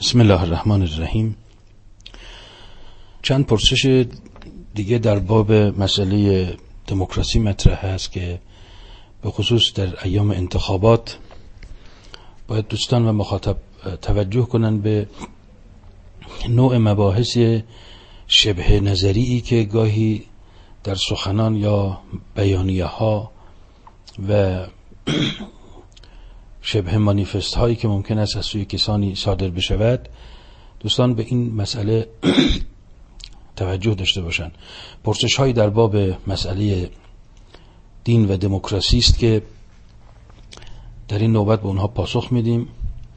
بسم الله الرحمن الرحیم. چند پرسش دیگه در باب مسئله دموکراسی مطرح هست که به خصوص در ایام انتخابات باید دوستان و مخاطب توجه کنن به نوع مباحث شبه نظریی که گاهی در سخنان یا بیانیه ها و شبه مانیفست هایی که ممکن است از سوی کسانی صادر بشود، دوستان به این مسئله توجه داشته باشند. پرسش هایی در باب مسئله دین و دموکراسی است که در این نوبت به اونها پاسخ میدیم،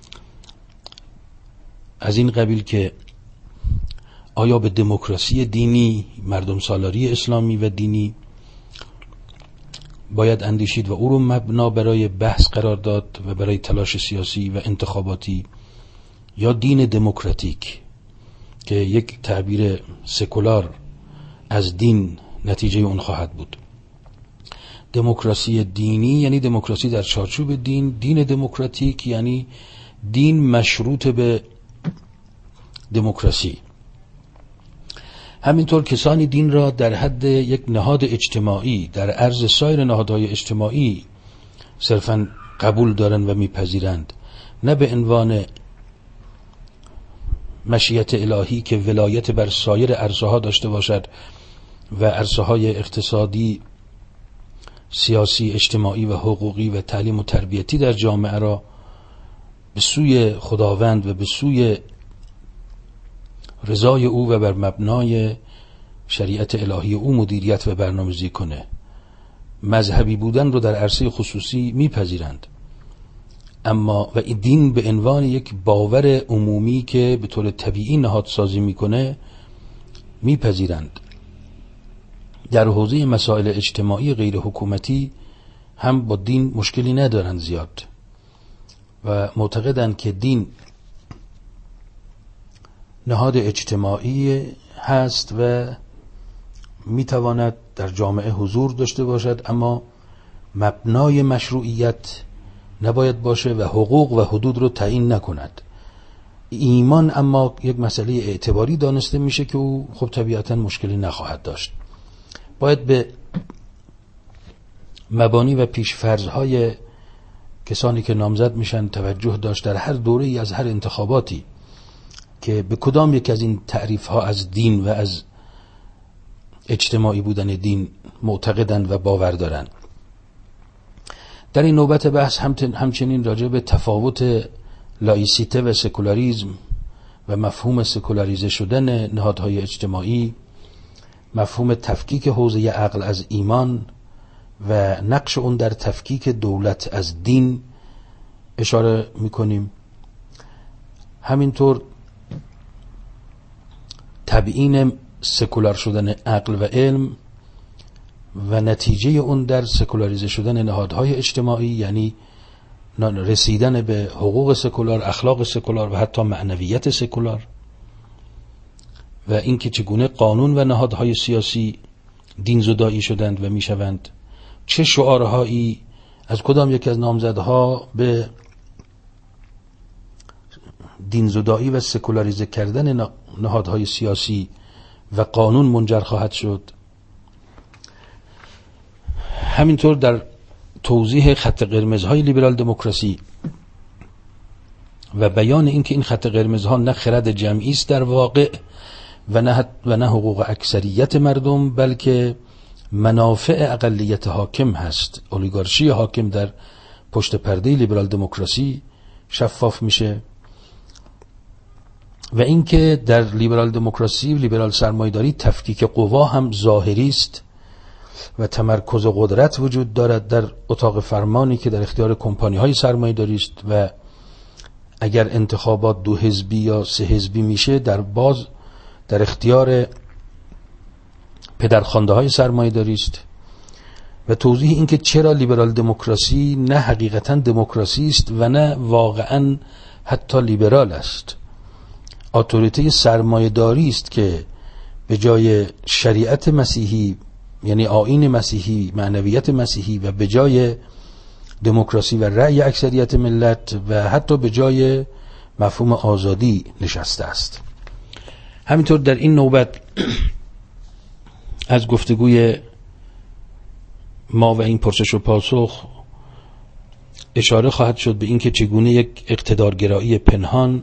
از این قبیل که آیا به دموکراسی دینی، مردم سالاری اسلامی و دینی باید اندیشید و او رو مبنا برای بحث قرار داد و برای تلاش سیاسی و انتخاباتی، یا دین دموکراتیک که یک تعبیر سکولار از دین نتیجه اون خواهد بود. دموکراسی دینی یعنی دموکراسی در چارچوب دین، دین دموکراتیک یعنی دین مشروط به دموکراسی. همینطور کسانی دین را در حد یک نهاد اجتماعی در عرض سایر نهادهای اجتماعی صرفاً قبول دارند و میپذیرند، نه به عنوان مشیت الهی که ولایت بر سایر عرصه ها داشته باشد و عرصه های اقتصادی، سیاسی، اجتماعی و حقوقی و تعلیم و تربیتی در جامعه را به سوی خداوند و به سوی رضای او و بر مبنای شریعت الهی او مدیریت و برنامه‌ریزی کنه. مذهبی بودن رو در عرصه خصوصی میپذیرند، اما و این دین به عنوان یک باور عمومی که به طور طبیعی نهادسازی میکنه میپذیرند. در حوزه مسائل اجتماعی غیر حکومتی هم با دین مشکلی ندارند زیاد و معتقدند که دین نهاد اجتماعی هست و میتواند در جامعه حضور داشته باشد، اما مبنای مشروعیت نباید باشه و حقوق و حدود رو تعیین نکند. ایمان اما یک مسئله اعتباری دانسته میشه که او خب طبیعتا مشکلی نخواهد داشت. باید به مبانی و پیشفرض‌های کسانی که نامزد میشن توجه داشت در هر دوره‌ای از هر انتخاباتی که به کدام یک از این تعریف‌ها از دین و از اجتماعی بودن دین معتقدند و باور دارند. در این نوبت بحث همچنین راجع به تفاوت لایسیته و سکولاریزم و مفهوم سکولاریزه شدن نهادهای اجتماعی، مفهوم تفکیک حوزه عقل از ایمان و نقش اون در تفکیک دولت از دین اشاره می‌کنیم. همینطور تبیین سکولار شدن عقل و علم و نتیجه اون در سکولاریزه شدن نهادهای اجتماعی، یعنی رسیدن به حقوق سکولار، اخلاق سکولار و حتی معنویت سکولار، و اینکه چگونه قانون و نهادهای سیاسی دین زدایی شدند و میشوند، چه شعارهایی از کدام یک از نامزدها به دین زدایی و سکولاریزه کردن نهادهای سیاسی و قانون منجر خواهد شد. همینطور در توضیح خط قرمزهای لیبرال دموکراسی و بیان اینکه این خط قرمزها نه خرد جمعی است در واقع و نه حقوق اکثریت مردم، بلکه منافع اقلیت حاکم هست. اولیگارشی حاکم در پشت پرده لیبرال دموکراسی شفاف میشه و اینکه در لیبرال دموکراسی و لیبرال سرمایه‌داری تفکیک قوا هم ظاهری است و تمرکز قدرت وجود دارد در اتاق فرمانی که در اختیار کمپانی‌های سرمایه‌داری است و اگر انتخابات 2 حزبی یا 3 حزبی میشه در اختیار پدرخوانده‌های سرمایه‌داری است. و توضیح اینکه چرا لیبرال دموکراسی نه حقیقتاً دموکراسی است و نه واقعاً حتی لیبرال است. اتوریته سرمایه‌داری است که به جای شریعت مسیحی، یعنی آیین مسیحی، معنویت مسیحی، و به جای دموکراسی و رأی اکثریت ملت و حتی به جای مفهوم آزادی نشسته است. همینطور در این نوبت از گفتگوی ما و این پرسش و پاسخ اشاره خواهد شد به اینکه چگونه یک اقتدارگرایی پنهان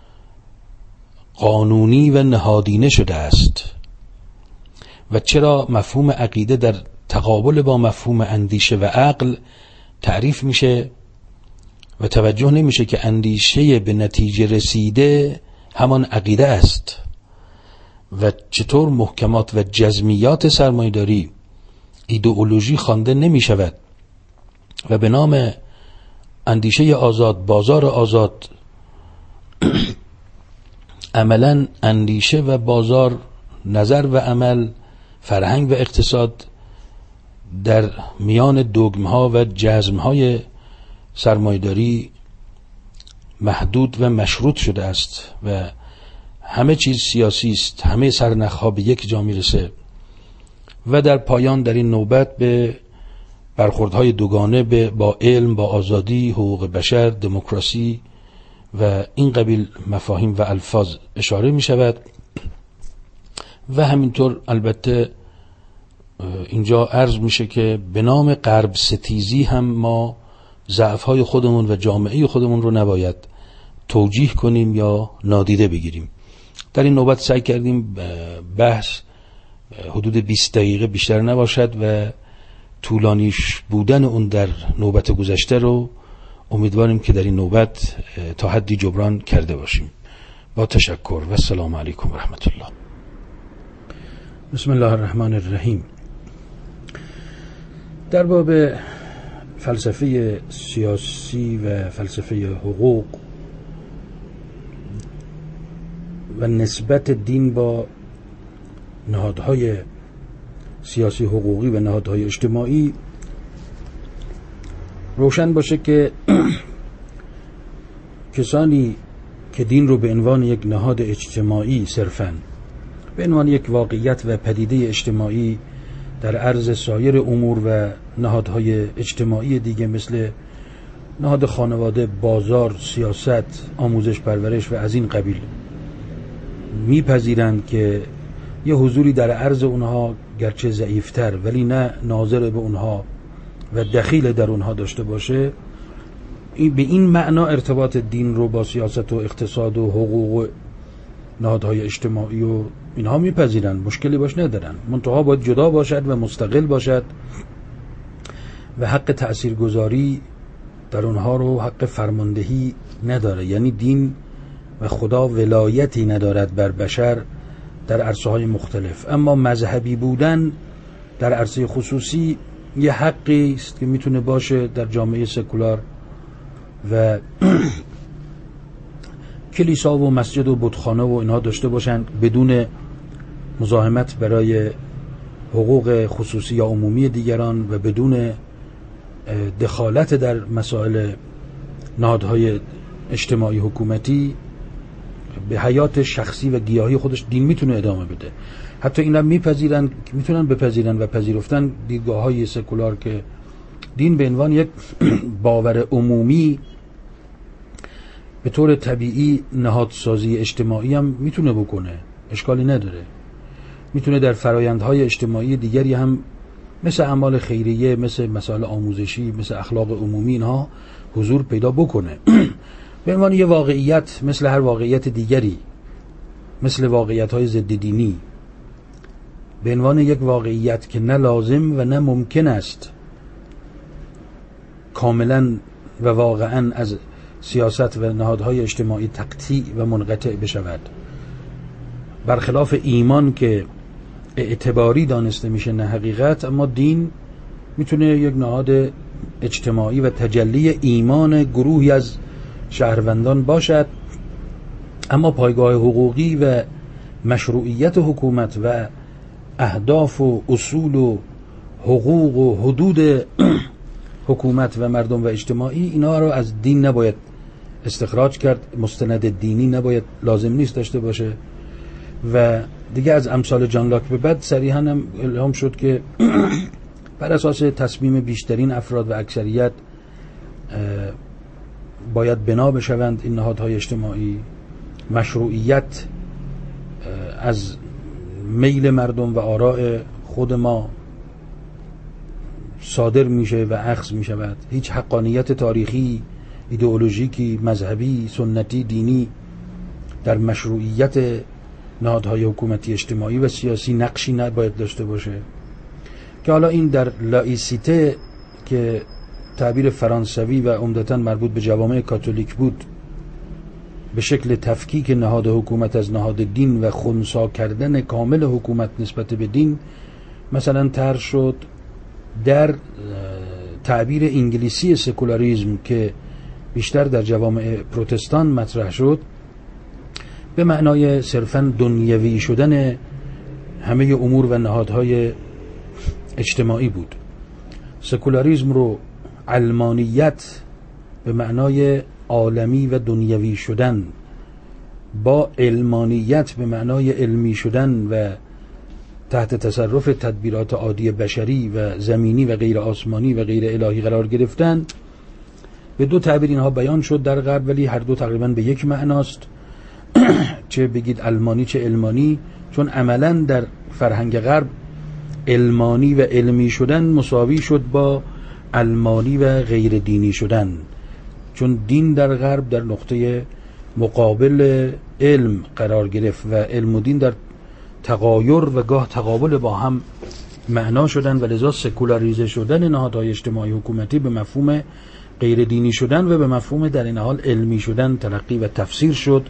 قانونی و نهادینه شده است و چرا مفهوم عقیده در تقابل با مفهوم اندیشه و عقل تعریف میشه و توجه نمیشه که اندیشه به نتیجه رسیده همان عقیده است و چطور محکمات و جزمیات سرمایه‌داری ایدئولوژی خوانده نمی شود و به نام اندیشه آزاد، بازار آزاد عملا اندیشه و بازار، نظر و عمل، فرهنگ و اقتصاد در میان دوگمها و جزمهای سرمایه‌داری محدود و مشروط شده است و همه چیز سیاسی است، همه سرنخها به یک جا میرسه و در پایان در این نوبت به برخوردهای دوگانه با علم، با آزادی، حقوق بشر، دموکراسی و این قبیل مفاهیم و الفاظ اشاره می شود و همینطور البته اینجا عرض میشه که به نام غرب ستیزی هم ما ضعف‌های خودمون و جامعه خودمون رو نباید توجیه کنیم یا نادیده بگیریم. در این نوبت سعی کردیم بحث حدود 20 دقیقه بیشتر نباشد و طولانیش بودن اون در نوبت گذشته رو امیدواریم که در این نوبت تا حدی جبران کرده باشیم. با تشکر و السلام علیکم و رحمت الله. بسم الله الرحمن الرحیم. در باب فلسفه سیاسی و فلسفه حقوق و نسبت دین با نهادهای سیاسی حقوقی و نهادهای اجتماعی روشن باشه که کسانی که دین رو به عنوان یک نهاد اجتماعی صرفاً به عنوان یک واقعیت و پدیده اجتماعی در عرض سایر امور و نهادهای اجتماعی دیگه مثل نهاد خانواده، بازار، سیاست، آموزش پرورش و از این قبیل میپذیرند که یه حضوری در عرض اونها گرچه ضعیفتر ولی نه ناظر به اونها و دخیل در اونها داشته باشه، به این معنا ارتباط دین رو با سیاست و اقتصاد و حقوق و نهادهای اجتماعی و اینها میپذیرن، مشکلی باش ندارن، منتها باید جدا باشد و مستقل باشد و حق تأثیرگذاری در اونها رو، حق فرماندهی نداره. یعنی دین و خدا ولایتی ندارد بر بشر در عرصه‌های مختلف، اما مذهبی بودن در عرصه خصوصی یه حقی است که میتونه باشه در جامعه سکولار و کلیسا و مسجد و بتخانه و اینها داشته باشن بدون مزاحمت برای حقوق خصوصی یا عمومی دیگران و بدون دخالت در مسائل نهادهای اجتماعی حکومتی. به حیات شخصی و گیاهی خودش دین میتونه ادامه بده. حتی اینا میتونن بپذیرن و پذیرفتن دیدگاه‌های سکولار که دین به عنوان یک باور عمومی به طور طبیعی نهادسازی اجتماعی هم میتونه بکنه، اشکالی نداره. میتونه در فرایندهای اجتماعی دیگری هم مثل اعمال خیریه، مثل مسائل آموزشی، مثل اخلاق عمومی اینها حضور پیدا بکنه. به عنوان یه واقعیت مثل هر واقعیت دیگری، مثل واقعیت‌های ضد دینی، به عنوان یک واقعیت که نه لازم و نه ممکن است کاملا و واقعا از سیاست و نهادهای اجتماعی تقطیع و منقطع بشود، برخلاف ایمان که اعتباری دانسته میشه نه حقیقت. اما دین میتونه یک نهاد اجتماعی و تجلی ایمان گروهی از شهروندان باشد، اما پایگاه حقوقی و مشروعیت حکومت و اهداف و اصول و حقوق و حدود حکومت و مردم و اجتماعی، اینا رو از دین نباید استخراج کرد، مستند دینی نباید، لازم نیست داشته باشه. و دیگه از امثال جان لاک به بعد صریحاً هم الهام شد که بر اساس تصمیم بیشترین افراد و اکثریت باید بنا بشوند این نهادهای اجتماعی، مشروعیت از میل مردم و آراء خود ما صادر میشه و اخذ میشود. هیچ حقانیت تاریخی، ایدئولوژیکی، مذهبی، سنتی، دینی در مشروعیت نهادهای حکومتی اجتماعی و سیاسی نقشی نباید داشته باشه. که حالا این در لایسیته که تعبیر فرانسوی و عمدتاً مربوط به جوامع کاتولیک بود، به شکل تفکیک نهاد حکومت از نهاد دین و خنثی کردن کامل حکومت نسبت به دین مثلا طرح شد. در تعبیر انگلیسی سکولاریسم که بیشتر در جوامع پروتستان مطرح شد، به معنای صرفاً دنیوی شدن همه امور و نهادهای اجتماعی بود. سکولاریسم رو علمانیت به معنای عالمی و دنیوی شدن با علمانیت به معنای علمی شدن و تحت تصرف تدبیرات عادی بشری و زمینی و غیر آسمانی و غیر الهی قرار گرفتن، به دو تعبیر اینها بیان شد در غرب، ولی هر دو تقریبا به یک معناست. چه بگید علمانی چه علمانی، چون عملا در فرهنگ غرب علمانی و علمی شدن مساوی شد با علمانی و غیر دینی شدن، چون دین در غرب در نقطه مقابل علم قرار گرفت و علم و دین در تغایر و گاه تقابل با هم معنا شدن و لذا سکولاریزه شدن نهادهای اجتماعی حکومتی به مفهوم غیر دینی شدن و به مفهوم در این حال علمی شدن تلقی و تفسیر شد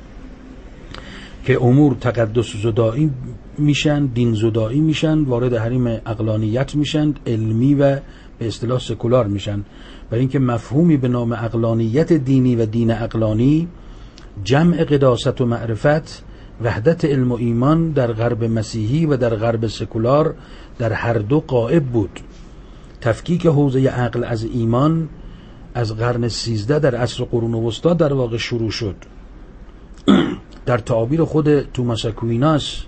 که امور تقدس زدایی میشن، دین زدایی میشن، وارد حریم عقلانیت میشن، علمی و به اصطلاح سکولار میشن. برای اینکه مفهومی به نام عقلانیت دینی و دین عقلانی، جمع قداست و معرفت، وحدت علم و ایمان در غرب مسیحی و در غرب سکولار در هر دو غائب بود. تفکیک حوزه عقل از ایمان از قرن 13 در عصر قرون وسطی در واقع شروع شد. در تعابیر خود توماس اکویناس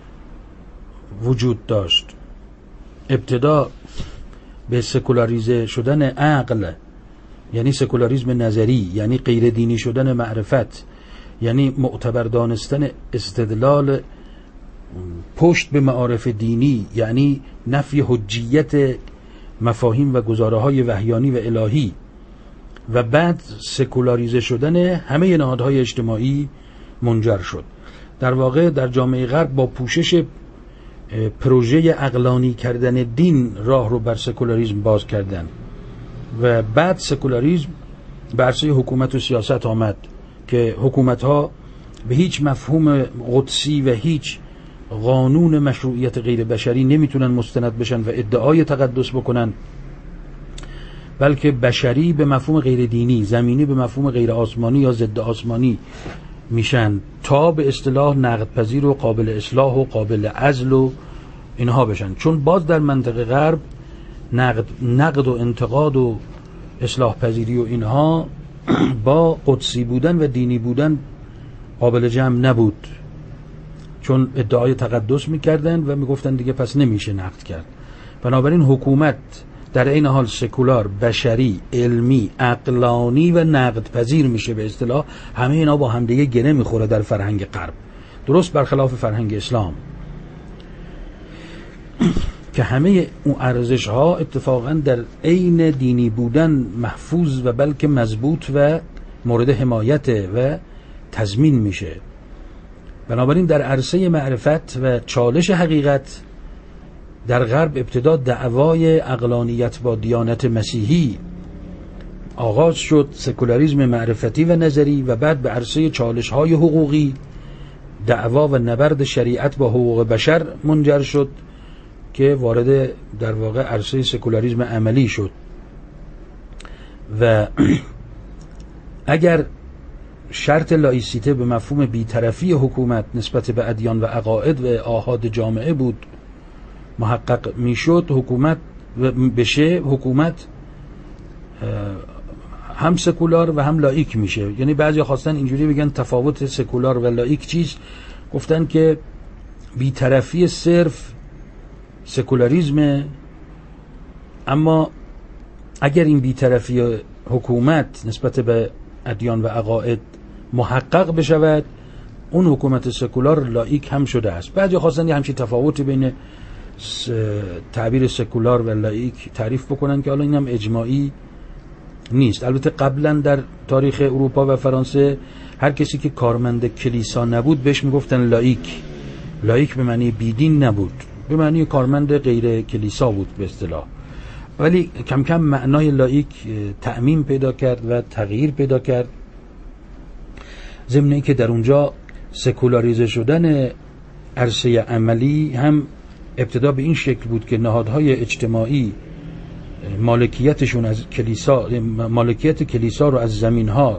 وجود داشت. ابتدا به سکولاریزه شدن عقل، یعنی سکولاریزم نظری، یعنی غیر دینی شدن معرفت، یعنی معتبر دانستن استدلال پشت به معارف دینی، یعنی نفی حجیت مفاهیم و گزاره‌های وحیانی و الهی، و بعد سکولاریزه شدن همه نهادهای اجتماعی منجر شد. در واقع در جامعه غرب با پوشش پروژه عقلانی کردن دین راه رو بر سکولاریسم باز کردن و بعد سکولاریسم به عرصه حکومت و سیاست آمد که حکومت‌ها به هیچ مفهوم قدسی و هیچ قانون مشروعیت غیر بشری نمیتونن مستند بشن و ادعای تقدس بکنن، بلکه بشری به مفهوم غیر دینی، زمینی به مفهوم غیر آسمانی یا ضد آسمانی میشن تا به اصطلاح نقد پذیر و قابل اصلاح و قابل عزل و اینها بشن. چون باز در منطقه غرب نقد و انتقاد و اصلاح پذیری و اینها با قدسی بودن و دینی بودن قابل جمع نبود، چون ادعای تقدس میکردن و میگفتن دیگه پس نمیشه نقد کرد. بنابراین حکومت در این حال سکولار، بشری، علمی، عقلانی و نقد پذیر میشه به اصطلاح. همه اینا با هم دیگه گره میخوره در فرهنگ غرب، درست برخلاف فرهنگ اسلام که همه اون ارزش ها اتفاقا در عین دینی بودن محفوظ و بلکه مضبوط و مورد حمایت و تضمین میشه. بنابراین در عرصه معرفت و چالش حقیقت در غرب ابتدا دعوای عقلانیت با دیانت مسیحی آغاز شد، سکولاریسم معرفتی و نظری، و بعد به عرصه چالش‌های حقوقی دعوا و نبرد شریعت با حقوق بشر منجر شد که وارد در واقع عرصه سکولاریسم عملی شد. و اگر شرط لایسیته به مفهوم بی‌طرفی حکومت نسبت به ادیان و عقاید و آحاد جامعه بود محقق میشد، حکومت بشه، حکومت هم سکولار و هم لایک میشه. یعنی بعضی خواستن اینجوری بگن تفاوت سکولار و لایک چیست، گفتن که بی‌طرفی صرف سکولاریسم، اما اگر این بی‌طرفی حکومت نسبت به ادیان و عقاید محقق بشود، اون حکومت سکولار لاییک هم شده است. بعضی خواستن یه همچین تفاوتی بین تعبیر سکولار و لاییک تعریف بکنن که حالا این هم اجماعی نیست. البته قبلا در تاریخ اروپا و فرانسه هر کسی که کارمند کلیسا نبود بهش میگفتن لاییک. لاییک به معنی بیدین نبود، به معنی کارمند غیر کلیسا بود به اصطلاح. ولی کم کم معنای لاییک تعمیم پیدا کرد و تغییر پیدا کرد، ضمن اینکه در اونجا سکولاریزه شدن عرصه عملی هم ابتدا به این شکل بود که نهادهای اجتماعی مالکیتشون از کلیسا، مالکیت کلیسا رو از زمینها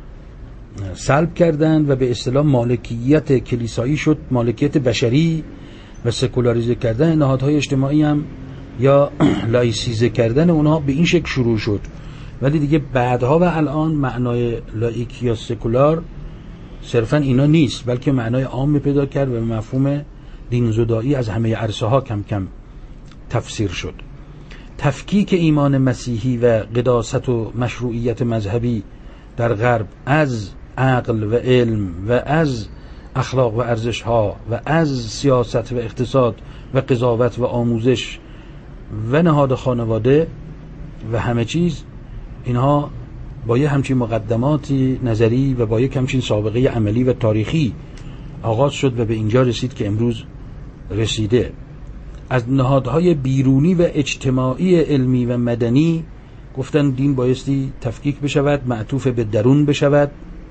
سلب کردند و به اصطلاح مالکیت کلیسایی شد مالکیت بشری، و سکولاریزه کردن نهادهای اجتماعی هم یا لایسیزه کردن اونها به این شکل شروع شد. ولی دیگه بعدها و الان معنای لاییک یا سکولار صرفا اینا نیست، بلکه معنای عام پیدا کرد و مفهوم دین‌زدایی از همه عرصه ها کم کم تفسیر شد. تفکیک ایمان مسیحی و قداست و مشروعیت مذهبی در غرب از عقل و علم و از اخلاق و ارزش ها و از سیاست و اقتصاد و قضاوت و آموزش و نهاد خانواده و همه چیز، اینها با یه همچین مقدماتی نظری و با یک همچین سابقه عملی و تاریخی آغاز شد و به اینجا رسید که امروز رسیده. از نهادهای بیرونی و اجتماعی علمی و مدنی گفتن دین بایستی تفکیک بشود، معطوف به درون بشود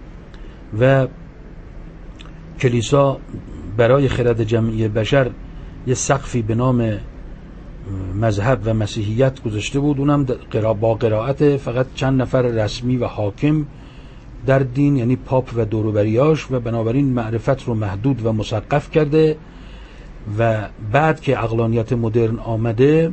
و کلیسا برای خرد جمعی بشر یه سقفی به نام مذهب و مسیحیت گذاشته بود، اونم با قرائت فقط چند نفر رسمی و حاکم در دین، یعنی پاپ و دوروبریاش، و بنابراین معرفت رو محدود و مسقف کرده. و بعد که عقلانیت مدرن آمده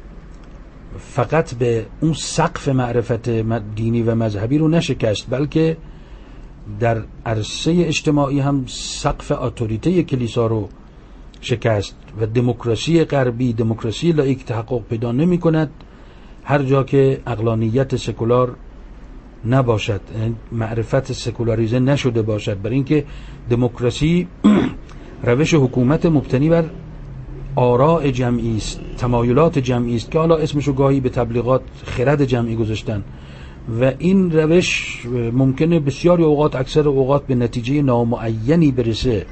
فقط به اون سقف معرفت دینی و مذهبی رو نشکست، بلکه در عرصه اجتماعی هم سقف اتوریته کلیسا رو شکست و دموکراسی غربی، دموکراسی لاییک تحقق پیدا نمی کند هر جا که عقلانیت سکولار نباشد، معرفت سکولاریزه نشده باشد. برای اینکه دموکراسی روش حکومت مبتنی بر آراء جمعی است، تمایلات جمعی است که حالا اسمشو گاهی به تبلیغات خرد جمعی گذاشتن، و این روش ممکنه بسیاری اوقات، اکثر اوقات، به نتیجه نامعینی برسه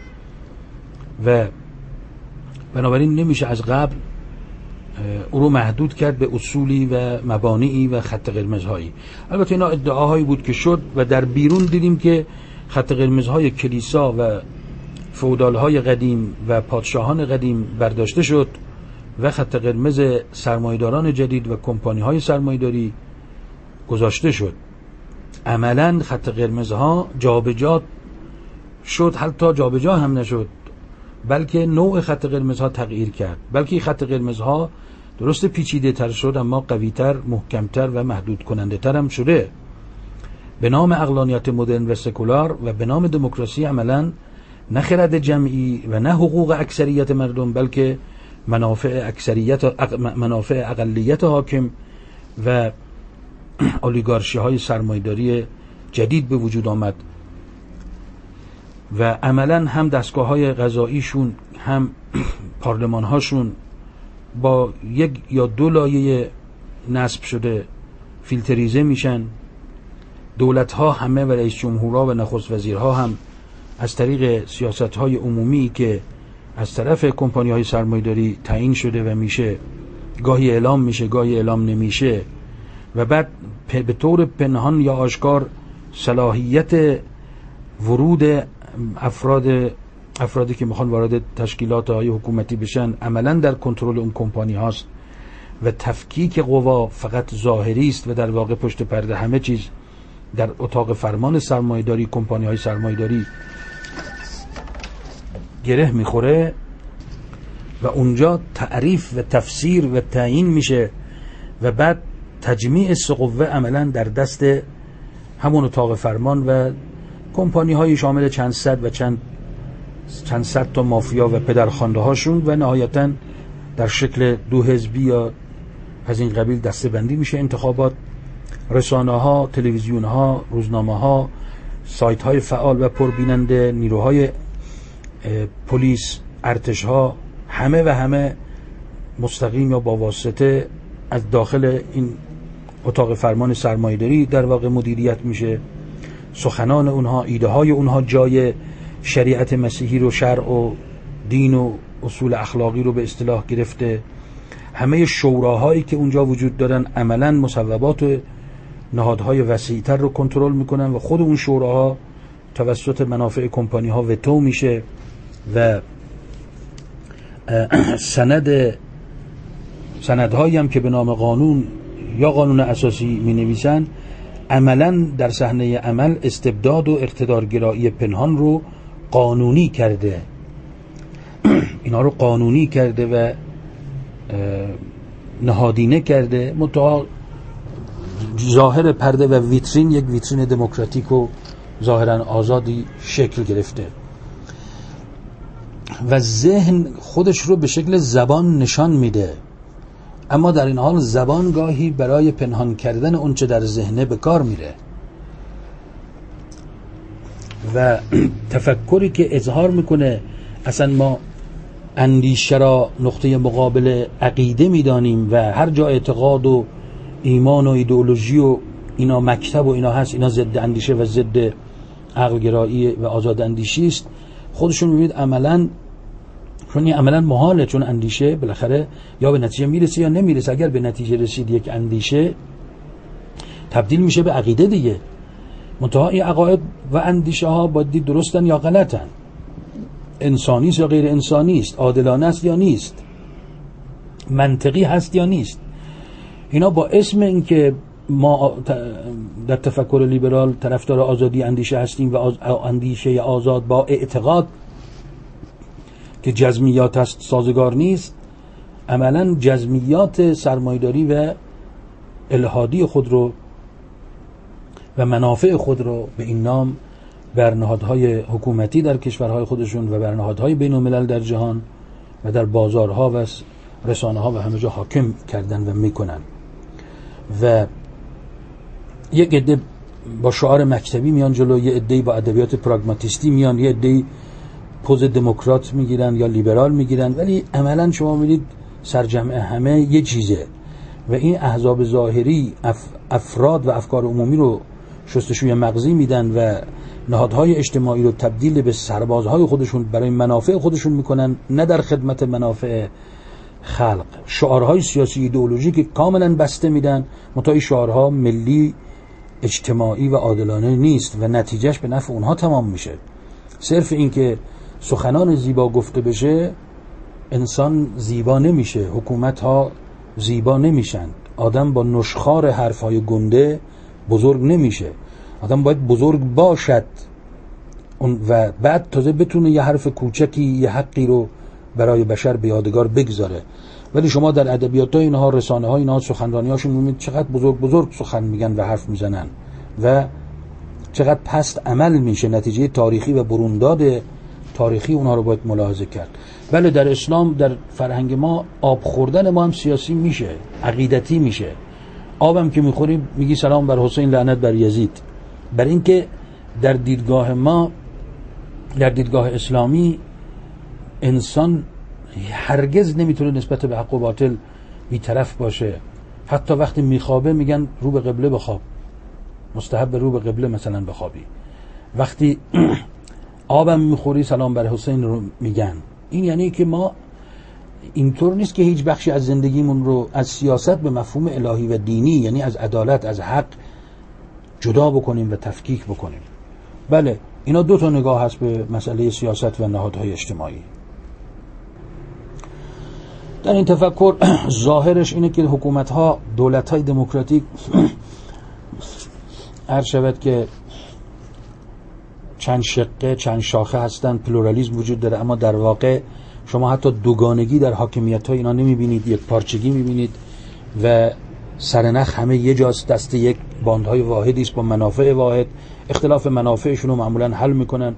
و بنابراین نمیشه از قبل او رو محدود کرد به اصولی و مبانیی و خط قرمزهایی. البته اینا ادعاهایی بود که شد و در بیرون دیدیم که خط قرمزهای کلیسا و فئودال‌های قدیم و پادشاهان قدیم برداشته شد و خط قرمز سرمایه‌داران جدید و کمپانی‌های سرمایه‌داری گذاشته شد. عملاً خط قرمزها جابجا شد، حتی جابجا هم نشد، بلکه نوع خط قرمزها تغییر کرد، بلکه خط قرمزها درست پیچیده تر شد اما قوی‌تر، محکم‌تر و محدود کننده تر هم شده. به نام عقلانیت مدرن و سکولار و به نام دموکراسی عملاً نه خرد جمعی و نه حقوق اکثریت مردم، بلکه منافع اقلیت حاکم و اولیگارشی های سرمایه‌داری جدید به وجود آمد و عملاً هم دستگاه های قضاییشون هم پارلمان هاشون با یک یا دو لایه نصب شده فیلتریزه میشن. دولت ها همه و رئیس جمهورها و نخست وزیرها هم از طریق سیاست های عمومی که از طرف کمپانی های سرمایه‌داری تعیین شده و میشه، گاهی اعلام میشه گاهی اعلام نمیشه، و بعد به طور پنهان یا آشکار صلاحیت ورود افرادی که میخوان وارد تشکیلات های حکومتی بشن عملا در کنترل اون کمپانی هاست و تفکیک قوا فقط ظاهری است و در واقع پشت پرده همه چیز در اتاق فرمان سرمایه‌داری، کمپانی های سرمایه‌داری گره میخوره و اونجا تعریف و تفسیر و تعیین میشه و بعد تجمیع قوه عملا در دست همون اتاق فرمان و کمپانی های شامل چند صد تا مافیا و پدرخوانده هاشون و نهایتاً در شکل دو حزبی یا از این قبیل دسته بندی میشه انتخابات رسانه ها، تلویزیون ها، روزنامه ها، سایت های فعال و پربیننده، نیروهای پلیس، ارتش ها، همه مستقیم یا با واسطه از داخل این اتاق فرمان سرمایه‌داری در واقع مدیریت میشه. سخنان اونها، ایده های اونها جای شریعت مسیحی رو، شرع و دین و اصول اخلاقی رو به اصطلاح گرفته. همه شوراهایی که اونجا وجود دارن عملاً مصوبات نهادهای وسیع‌تر رو کنترل میکنن و خود اون شوراها توسط منافع کمپانی ها وتو میشه و سندهایی هم که به نام قانون یا قانون اساسی می نویسن عملاً در صحنه عمل استبداد و اقتدارگرایی پنهان رو قانونی کرده. اینا رو قانونی کرده و نهادینه کرده. منتها ظاهر پرده و ویترین یک ویترین دموکراتیک و ظاهرا آزادی شکل گرفته و ذهن خودش رو به شکل زبان نشان میده، اما در این حال زبان گاهی برای پنهان کردن اون چه در ذهنه به کار میره و تفکری که اظهار میکنه اصلا ما اندیشه را نقطه مقابل عقیده میدانیم و هر جا اعتقاد و ایمان و ایدئولوژی و اینا مکتب و اینا هست، اینا ضد اندیشه و ضد عقلگرایی و آزاد اندیشی است. خودشون میبینید عملاً چون این عملاً محاله، چون اندیشه بالاخره یا به نتیجه میرسه یا نمیرسه. اگر به نتیجه رسید یک اندیشه تبدیل میشه به عقیده دیگه. منتها این عقاید و اندیشه ها باید دید درستن یا غلطن، انسانی است یا غیر انسانی است، عادلانه است یا نیست، منطقی هست یا نیست. اینا با اسم اینکه ما در تفکر لیبرال طرفدار آزادی اندیشه هستیم و اندیشه آزاد با اعتقاد که جزمیات هست سازگار نیست، عملاً جزمیات سرمایه‌داری و الحادی خود رو و منافع خود رو به این نام بر نهادهای حکومتی در کشورهای خودشون و بر نهادهای بین الملل در جهان و در بازارها و رسانه‌ها و همه جا حاکم کردن و میکنن. و یک عده با شعار مکتبی میان جلو، یه عده با ادبیات پراگماتیستی میان، یه عده پوز دموکرات میگیرن یا لیبرال میگیرن، ولی عملا شما می‌بینید سرجمع همه یه چیزه و این احزاب ظاهری افراد و افکار عمومی رو شستشوی مغزی میدن و نهادهای اجتماعی رو تبدیل به سربازهای خودشون برای منافع خودشون میکنن، نه در خدمت منافع خلق. شعارهای سیاسی ایدئولوژی که کاملا بسته میدن، منتها شعارها ملی، اجتماعی و عادلانه نیست و نتیجهش به نفع اونها تمام میشه. صرف این که سخنان زیبا گفته بشه انسان زیبا نمیشه، حکومت ها زیبا نمیشن، آدم با نشخوار حرفهای گنده بزرگ نمیشه. آدم باید بزرگ باشد و بعد تازه بتونه یه حرف کوچکی، یه حقی رو برای بشر به یادگار بگذاره. ولی شما در ادبیات اینها، رسانه ها اینها، سخنرانی هاشون میبینید چقدر بزرگ سخن میگن و حرف میزنن و چقدر پست عمل میشه. نتیجه تاریخی و برونداد تاریخی اونها رو باید ملاحظه کرد. بله در اسلام، در فرهنگ ما آب خوردن ما هم سیاسی میشه، عقیدتی میشه. آبم که میخوریم میگی سلام بر حسین لعنت بر یزید. بر اینکه در دیدگاه ما، در دیدگاه اسلامی، انسان هرگز نمیتونه نسبت به حق و باطل بی‌طرف باشه. حتی وقتی میخوابه میگن رو به قبله بخواب، مستحب رو به قبله مثلا بخوابی. وقتی آبم میخوری سلام بر حسین رو میگن. این یعنی که ما اینطور نیست که هیچ بخشی از زندگیمون رو از سیاست به مفهوم الهی و دینی، یعنی از عدالت، از حق جدا بکنیم و تفکیک بکنیم. بله اینا دو تا نگاه هست به مسئله سیاست و نهادهای اجتماعی. در این تفکر ظاهرش اینه که حکومت‌ها، دولت‌های دموکراتیک عرض شود که چند شقه، چند شاخه هستن، پلورالیسم وجود داره، اما در واقع شما حتی دوگانگی در حاکمیت‌ها اینا نمی‌بینید، یک پارچگی می‌بینید و سرنخ همه یه جاست، دست یک باندهای واحدی است با منافع واحد. اختلاف منافعشون رو معمولاً حل می‌کنن.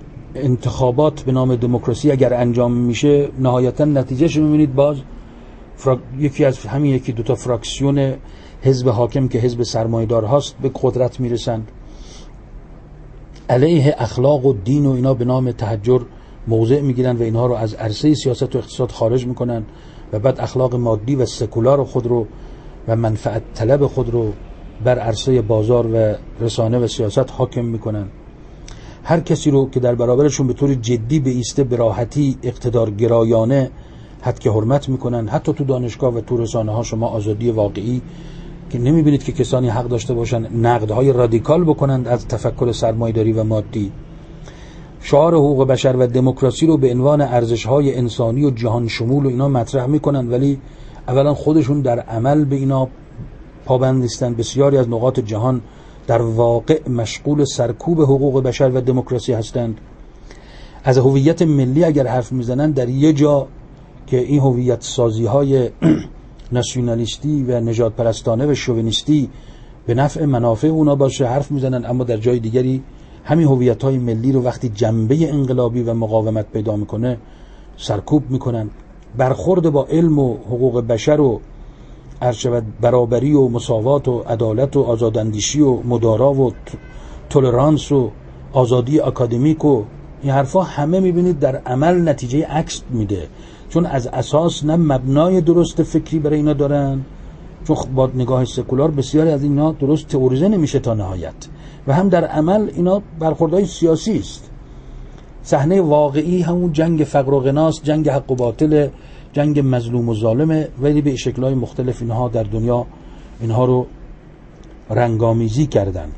انتخابات به نام دموکراسی اگر انجام میشه نهایتاً نتیجهش رو می‌بینید باز یکی از همین یکی دوتا فراکسیون حزب حاکم که حزب سرمایه‌دار هاست به قدرت میرسند، علیه اخلاق و دین و اینا به نام تحجر موضع میگیرن و اینها رو از عرصه سیاست و اقتصاد خارج میکنن و بعد اخلاق مادی و سکولار خود رو و منفعت طلب خود رو بر عرصه بازار و رسانه و سیاست حاکم میکنن. هر کسی رو که در برابرشون به طور جدی به ایسته به راحتی اقتدارگرایانه حد که حرمت میکنن. حتی تو دانشگاه و تو رسانه ها شما آزادی واقعی که نمیبینید که کسانی حق داشته باشن نقدهای رادیکال بکنند از تفکر سرمایه‌داری و مادی. شعار حقوق بشر و دموکراسی رو به عنوان ارزش‌های انسانی و جهان شمول و اینا مطرح میکنن، ولی اولا خودشون در عمل به اینا پابند نیستن. بسیاری از نقاط جهان در واقع مشغول سرکوب حقوق بشر و دموکراسی هستند. از هویت ملی اگر حرف میزنن در یه جا که این هویت سازی‌های ناسیونالیستی و نژاد پرستانه و شوونیستی به نفع منافع اونا باشه حرف میزنن، اما در جای دیگری همین هویت‌های ملی رو وقتی جنبه انقلابی و مقاومت پیدا میکنه سرکوب میکنن. برخورد با علم و حقوق بشر و برابری و مساوات و عدالت و آزاداندیشی و مدارا و تولرانس و آزادی اکادمیک و این حرفا همه میبینید در عمل نتیجه عکس میده، چون از اساس نه مبنای درست فکری برای اینا دارن، چون با نگاه سکولار بسیاری از اینا درست تئوریزه نمیشه تا نهایت، و هم در عمل اینا برخوردهای سیاسی است. صحنه واقعی همون جنگ فقر و غناست، جنگ حق و باطل، جنگ مظلوم و ظالمه، ولی به شکل‌های مختلف اینها در دنیا اینها رو رنگامیزی کردن.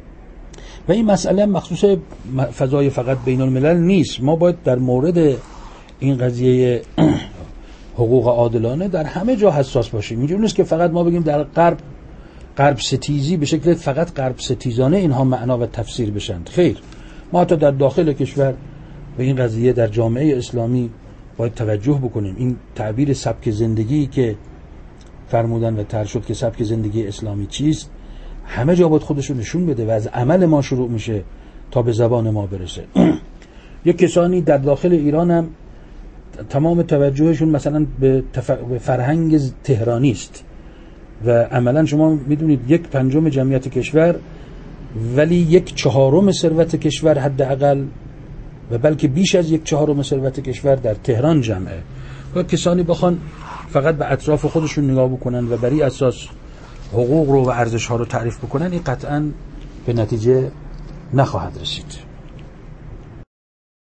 و این مسئله مخصوص فضای فقط بین الملل نیست. ما باید در مورد این قضیه حقوق عادلانه در همه جا حساس باشیم. اینجوری نیست که فقط ما بگیم در غرب ستیزی به شکل فقط غرب ستیزانه اینها معنا و تفسیر بشند. خیر، ما حتی در داخل کشور به این قضیه در جامعه اسلامی باید توجه بکنیم. این تعبیر سبک زندگی که فرمودن و طرح شد که سبک زندگی اسلامی چیست، همه جا باید خودشو نشون بده و از عمل ما شروع میشه تا به زبان ما برسه. یک کسانی در داخل ایران هم تمام توجهشون مثلا به فرهنگ تهرانی است و عملا شما میدونید 1/5 جمعیت کشور ولی 1/4 ثروت کشور حداقل و بلکه بیش از 1/4 ثروت کشور در تهران جمعه. و کسانی بخوان فقط به اطراف خودشون نگاه بکنن و بری اساس حقوق رو و ارزش ها رو تعریف بکنن، این قطعاً به نتیجه نخواهد رسید.